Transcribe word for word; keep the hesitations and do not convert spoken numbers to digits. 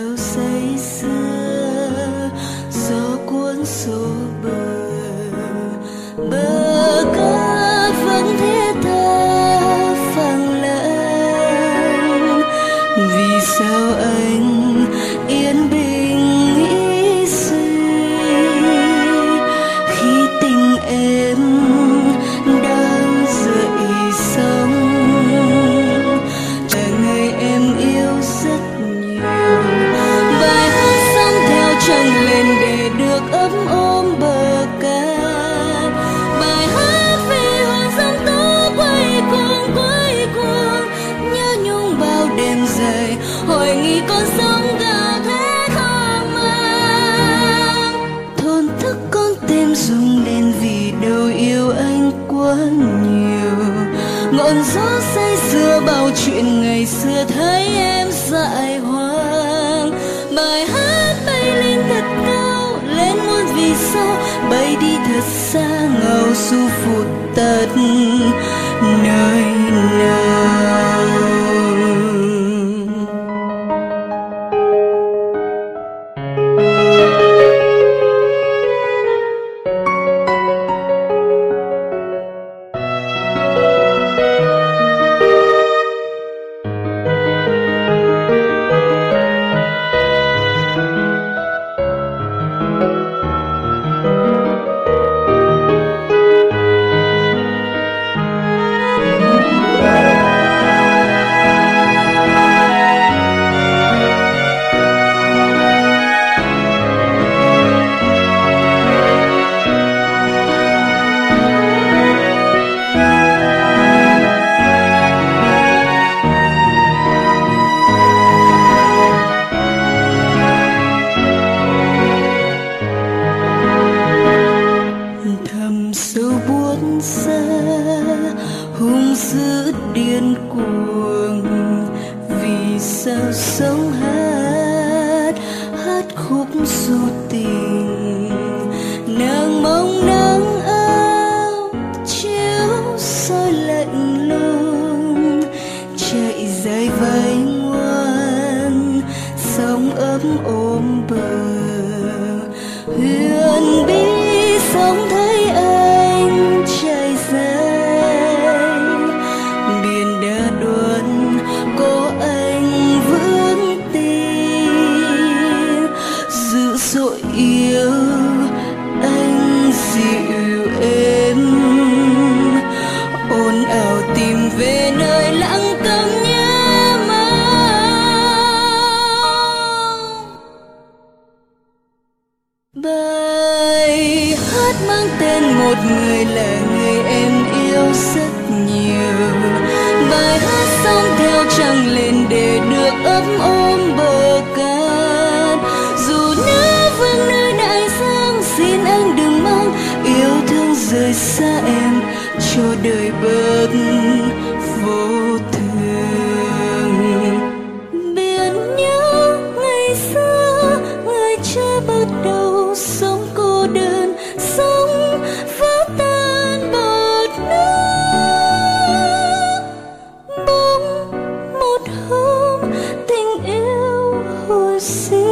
sao say sưa gió cuốn xô bờ bờ cát vẫn thiết tha phẳng lặng. Vì sao anh yên bình nghĩ suy khi tình em đang dậy sóng? Là người em yêu rất nhiều, bài hát sống theo trăng lên để được ấm ôm bờ cát. Bài hát vì hồn sông tố quay cuồng quay cuồng, nhớ nhung bao đêm dài hồi nghĩ con sóng gào thét hoang mang. Thổn thức con tim rung lên vì đâu yêu anh quá nhiều. Ngọn gió say sưa bao chuyện ngày xưa thấy em dại hoang. Bài hát bay lên thật cao lên muôn vì sao, bay đi thật xa ngao du phụt tật nơi nào. Sâu buốt xa hung dữ điên cuồng, vì sao sống hát hát khúc du tình. Nàng mong nắng áo chiếu soi lạnh lùng, chạy dài vai ngoan sóng ấm ôm bờ. Huyền bí sống thấy anh chạy dài, biển đã đoán có anh vững tin. Dữ dội yêu anh dịu êm, ồn ào tìm về nơi lặng câm nhớ mong. Bài hát mang tên một người là người em yêu rất nhiều. Bài hát sống theo trăng lên để được ấm ôm bờ cát. Dù nhớ vương nơi đại dương, xin anh đừng mong yêu thương rời xa em cho đời bớt vô thường. Biển nhớ ngày xưa, ngày chưa bắt đầu sống cô đơn, sống vỡ tan bọt nước. Bỗng một hôm tình yêu hồi sinh.